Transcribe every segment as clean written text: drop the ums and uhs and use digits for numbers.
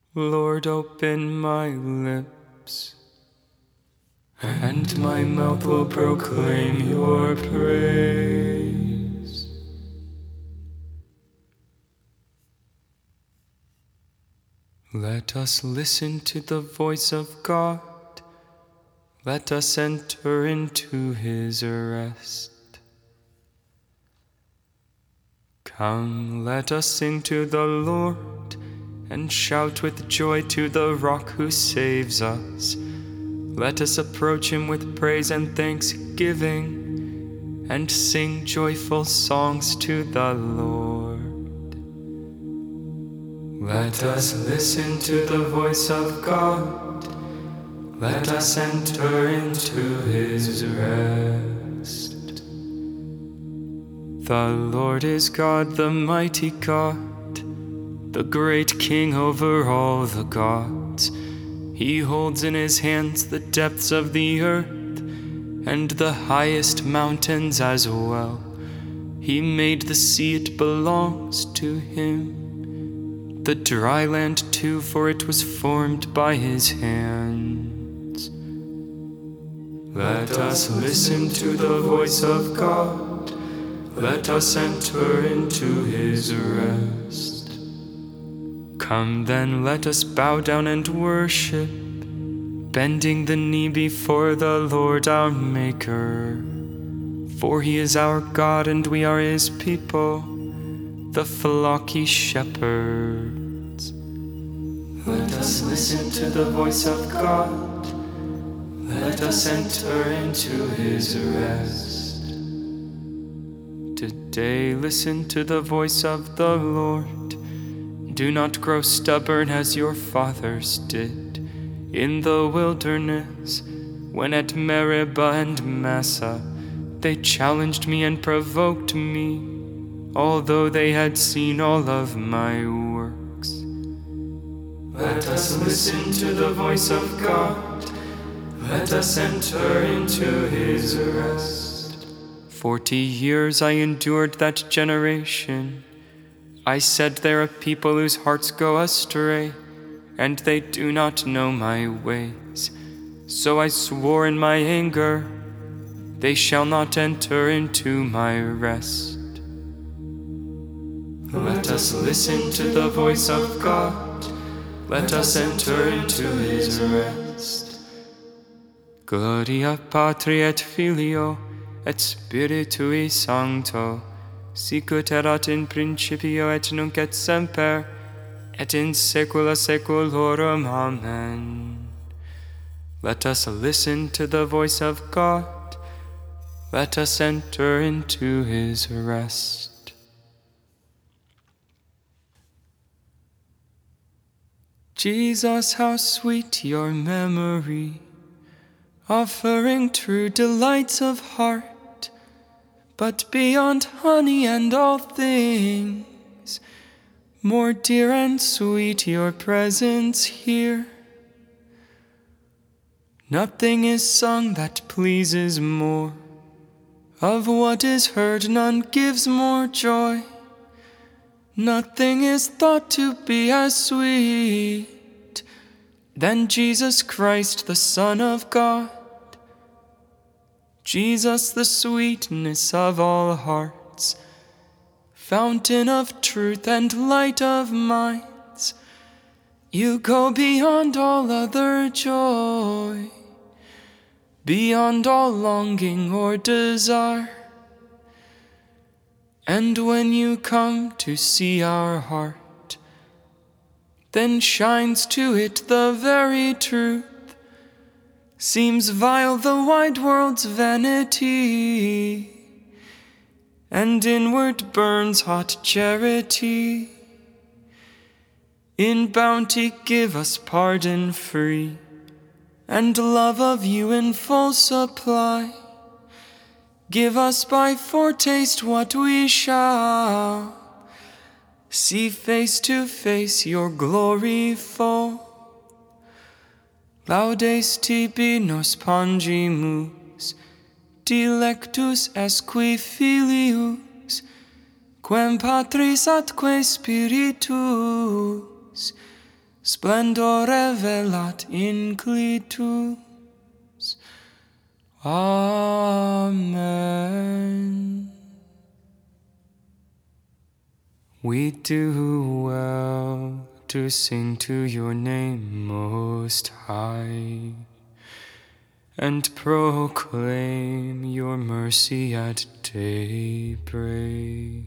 Lord, open my lips, and my mouth will proclaim your praise. Let us listen to the voice of God. Let us enter into his rest. Come, let us sing to the Lord, and shout with joy to the rock who saves us. Let us approach him with praise and thanksgiving, and sing joyful songs to the Lord. Let us listen to the voice of God. Let us enter into his rest. The Lord is God, the mighty God, the great King over all the gods. He holds in his hands the depths of the earth, and the highest mountains as well. He made the sea, it belongs to him. The dry land too, for it was formed by his hands. Let us listen to the voice of God. Let us enter into his rest. Come then, let us bow down and worship, bending the knee before the Lord our Maker. For he is our God and we are his people, the flock he shepherds. Let us listen to the voice of God. Let us enter into his rest. Today listen to the voice of the Lord. Do not grow stubborn as your fathers did in the wilderness, when at Meribah and Massah they challenged me and provoked me, although they had seen all of my works. Let us listen to the voice of God. Let us enter into his rest. 40 years I endured that generation. I said, there are people whose hearts go astray, and they do not know my ways. So I swore in my anger, they shall not enter into my rest. Let us listen to the voice of God. Let us enter into his rest. Gloria Patri et Filio et Spiritui Sancto, sicut erat in principio et nunc et semper, et in saecula saeculorum. Amen. Let us listen to the voice of God. Let us enter into his rest. Jesus, how sweet your memory, offering true delights of heart, but beyond honey and all things, more dear and sweet your presence here. Nothing is sung that pleases more, of what is heard none gives more joy. Nothing is thought to be as sweet than Jesus Christ, the Son of God. Jesus, the sweetness of all hearts, fountain of truth and light of minds. You go beyond all other joy, beyond all longing or desire. And when you come to see our heart, then shines to it the very truth. Seems vile the wide world's vanity, and inward burns hot charity. In bounty give us pardon free, and love of you in full supply. Give us by foretaste what we shall see face to face your glory full. Laudes tibi nos pongimus, dilectus esque filius, quem Patris atque Spiritus, splendore velat inclitus. Amen. We do well to sing to your name, Most High, and proclaim your mercy at daybreak.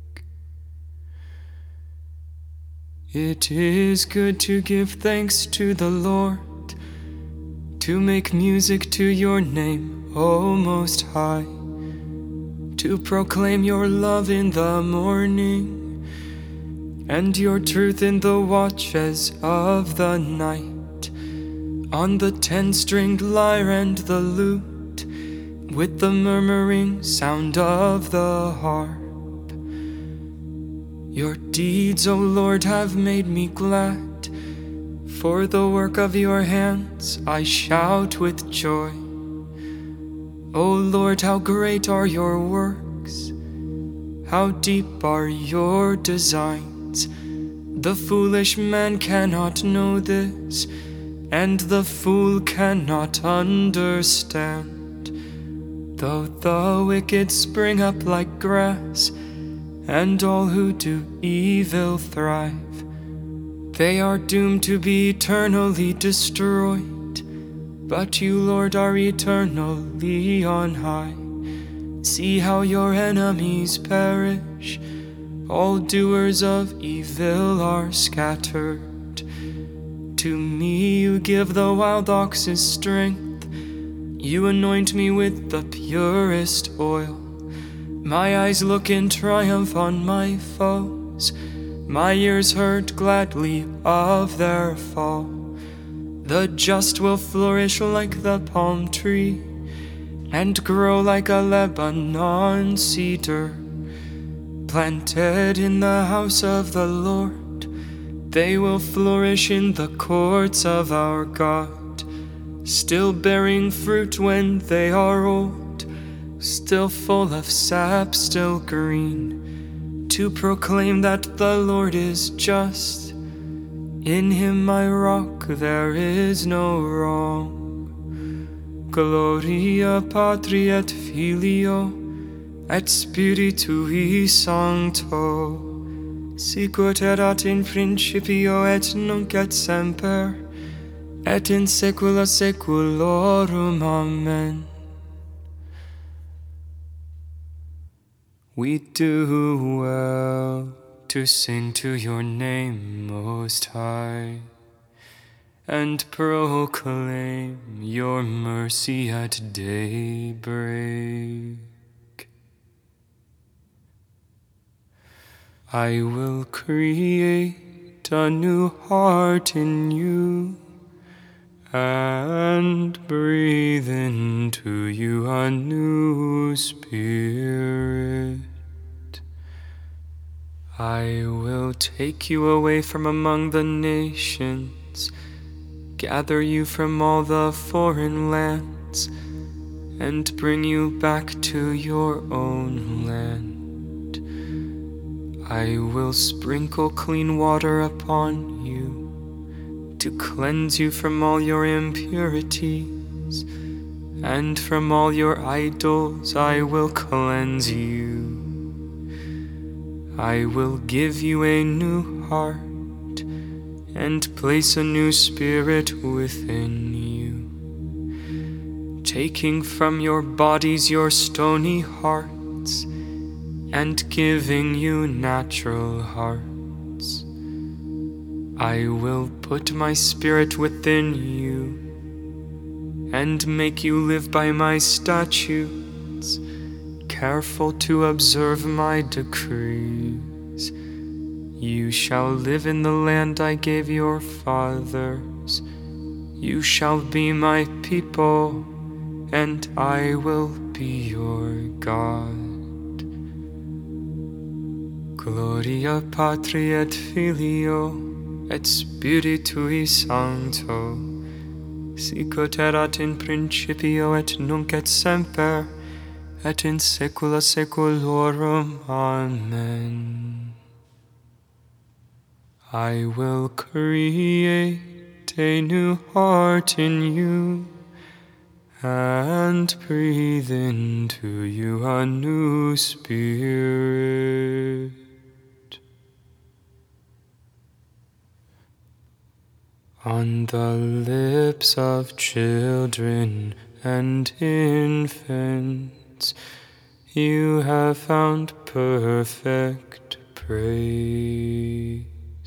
It is good to give thanks to the Lord, to make music to your name, O Most High, to proclaim your love in the morning, and your truth in the watches of the night, on the 10-stringed lyre and the lute, with the murmuring sound of the harp. Your deeds, O Lord, have made me glad. For the work of your hands I shout with joy. O Lord, how great are your works! How deep are your designs! The foolish man cannot know this, and the fool cannot understand. Though the wicked spring up like grass, and all who do evil thrive, they are doomed to be eternally destroyed. But you, Lord, are eternally on high. See how your enemies perish. All doers of evil are scattered. To me you give the wild ox's strength. You anoint me with the purest oil. My eyes look in triumph on my foes. My ears heard gladly of their fall. The just will flourish like the palm tree, and grow like a Lebanon cedar. Planted in the house of the Lord, they will flourish in the courts of our God, still bearing fruit when they are old, still full of sap, still green, to proclaim that the Lord is just. In him my rock, there is no wrong. Gloria Patri et Filio et Spiritui Sancto, sicut erat in principio et nunc et semper, et in saecula saeculorum. Amen. We do well to sing to your name, Most High, and proclaim your mercy at daybreak. I will create a new heart in you, and breathe into you a new spirit. I will take you away from among the nations, gather you from all the foreign lands, and bring you back to your own land. I will sprinkle clean water upon you, to cleanse you from all your impurities, and from all your idols I will cleanse you. I will give you a new heart, and place a new spirit within you, taking from your bodies your stony hearts, and giving you natural hearts. I will put my spirit within you, and make you live by my statutes, careful to observe my decrees. You shall live in the land I gave your fathers. You shall be my people, and I will be your God. Gloria Patri et Filio et Spiritui Sancto, sicut erat in principio et nunc et semper, et in saecula saeculorum. Amen. I will create a new heart in you and breathe into you a new spirit. On the lips of children and infants, you have found perfect praise.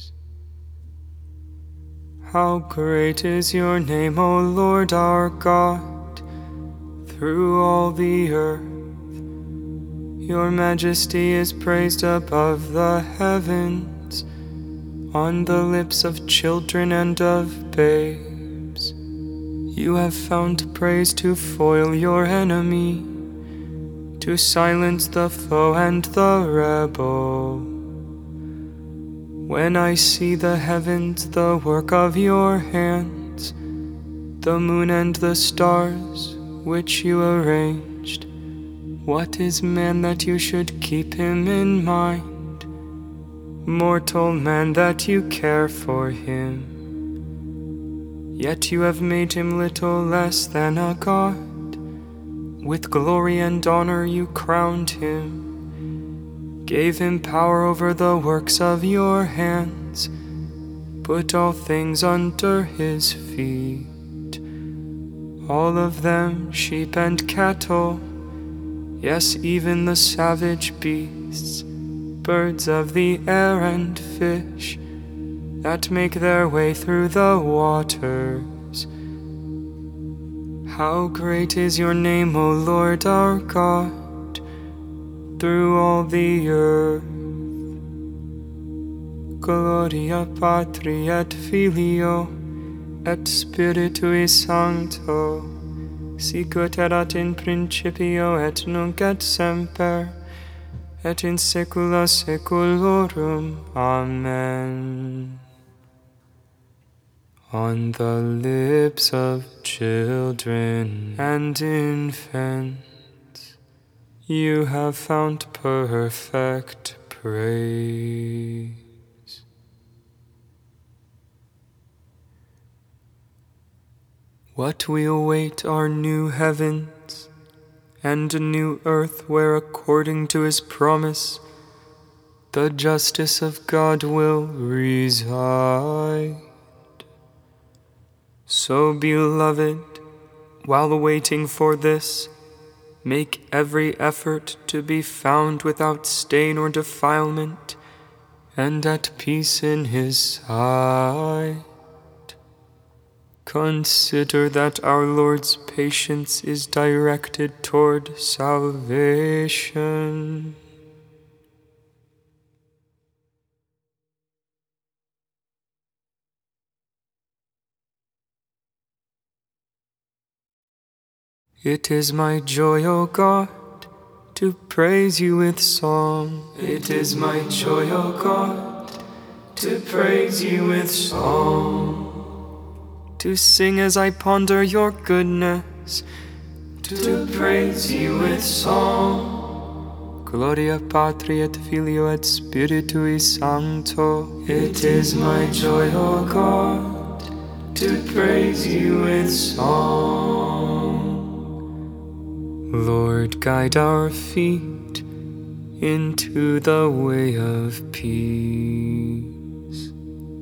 How great is your name, O Lord our God, through all the earth. Your majesty is praised above the heavens, on the lips of children and of babes. You have found praise to foil your enemy, to silence the foe and the rebel. When I see the heavens, the work of your hands, the moon and the stars, which you arranged, what is man that you should keep him in mind? Mortal man, that you care for him. Yet you have made him little less than a god. With glory and honor you crowned him, gave him power over the works of your hands, put all things under his feet, all of them sheep and cattle, yes, even the savage beasts, birds of the air and fish that make their way through the waters. How great is your name, O Lord our God, through all the earth. Gloria Patri et Filio et Spiritui Sancto, sicut erat in principio et nunc et semper, et in saecula saeculorum. Amen. On the lips of children and infants, you have found perfect praise. What we await are new heavens and a new earth where, according to his promise, the justice of God will reside. So, beloved, while waiting for this, make every effort to be found without stain or defilement, and at peace in his sight. Consider that our Lord's patience is directed toward salvation. It is my joy, O God, to praise you with song. It is my joy, O God, to praise you with song. To sing as I ponder your goodness, to praise you with song. Gloria Patri et Filio et Spiritui Sancto. It is my joy, O God, to praise you with song. Lord, guide our feet into the way of peace.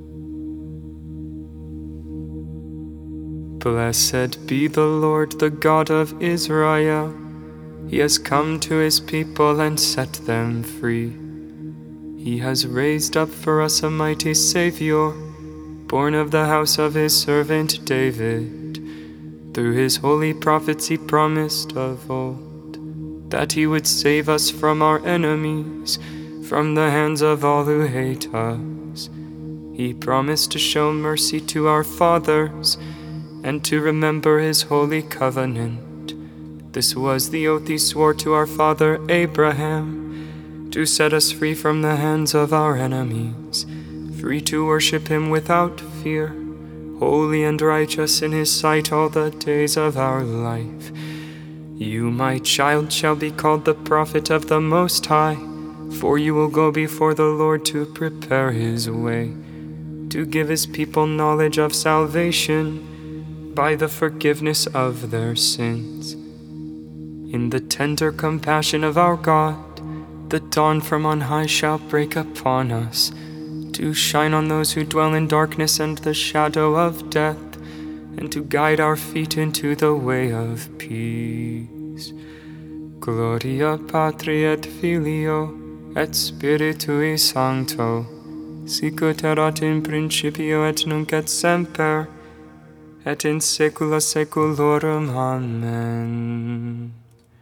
Blessed be the Lord, the God of Israel. He has come to his people and set them free. He has raised up for us a mighty Savior, born of the house of his servant David. Through his holy prophets he promised of old that he would save us from our enemies, from the hands of all who hate us. He promised to show mercy to our fathers and to remember his holy covenant. This was the oath he swore to our father Abraham, to set us free from the hands of our enemies, free to worship him without fear, holy and righteous in his sight all the days of our life. You, my child, shall be called the prophet of the Most High, for you will go before the Lord to prepare his way, to give his people knowledge of salvation by the forgiveness of their sins. In the tender compassion of our God, the dawn from on high shall break upon us, to shine on those who dwell in darkness and the shadow of death, and to guide our feet into the way of peace. Gloria Patri et Filio et Spiritui Sancto, sic ut erat in principio et nunc et semper, et in saecula saeculorum. Amen.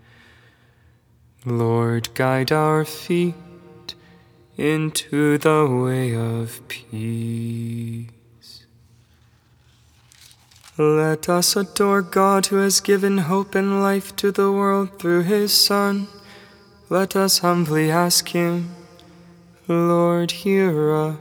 Lord, guide our feet into the way of peace. Let us adore God, who has given hope and life to the world through his Son. Let us humbly ask him. Lord, hear us.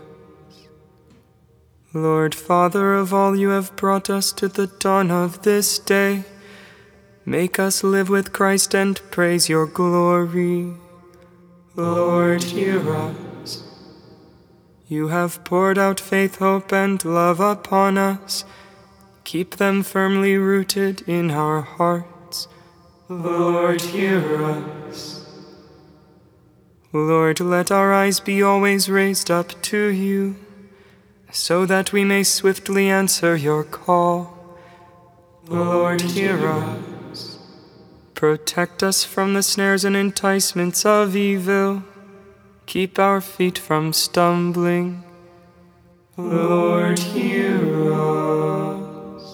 Lord, Father of all, you have brought us to the dawn of this day. Make us live with Christ and praise your glory. Lord, hear us. You have poured out faith, hope, and love upon us. Keep them firmly rooted in our hearts. Lord, hear us. Lord, let our eyes be always raised up to you, so that we may swiftly answer your call. Lord, hear us. Protect us from the snares and enticements of evil. Keep our feet from stumbling. Lord, hear us.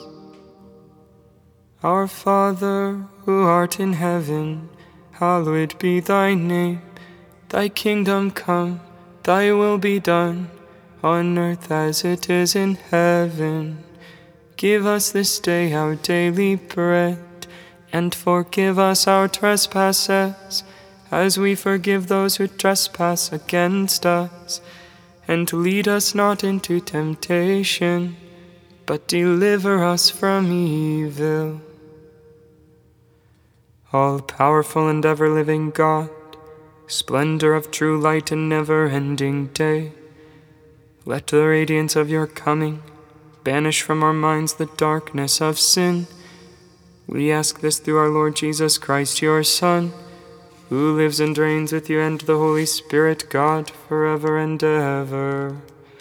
Our Father, who art in heaven, hallowed be thy name. Thy kingdom come, thy will be done, on earth as it is in heaven. Give us this day our daily bread, and forgive us our trespasses, as we forgive those who trespass against us. And lead us not into temptation, but deliver us from evil. All-powerful and ever-living God, splendor of true light and never-ending day, let the radiance of your coming banish from our minds the darkness of sin. We ask this through our Lord Jesus Christ, your Son, who lives and reigns with you and the Holy Spirit, God, forever and ever.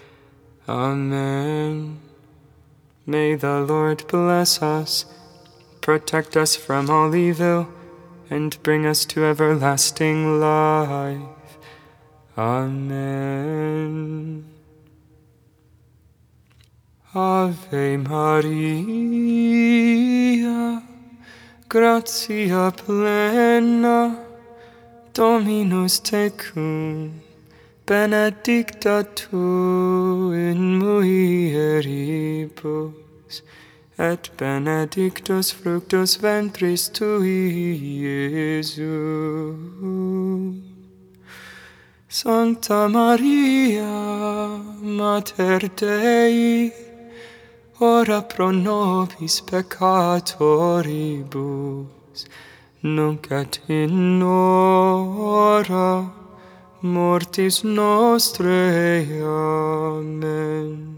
Amen. May the Lord bless us, protect us from all evil, and bring us to everlasting life. Amen. Ave Maria, gratia plena, Dominus tecum, benedicta tu in mulieribus, et benedictus fructus ventris tui, Iesus. Sancta Maria, Mater Dei, ora pro nobis peccatoribus, nunc et in hora mortis nostrae. Amen.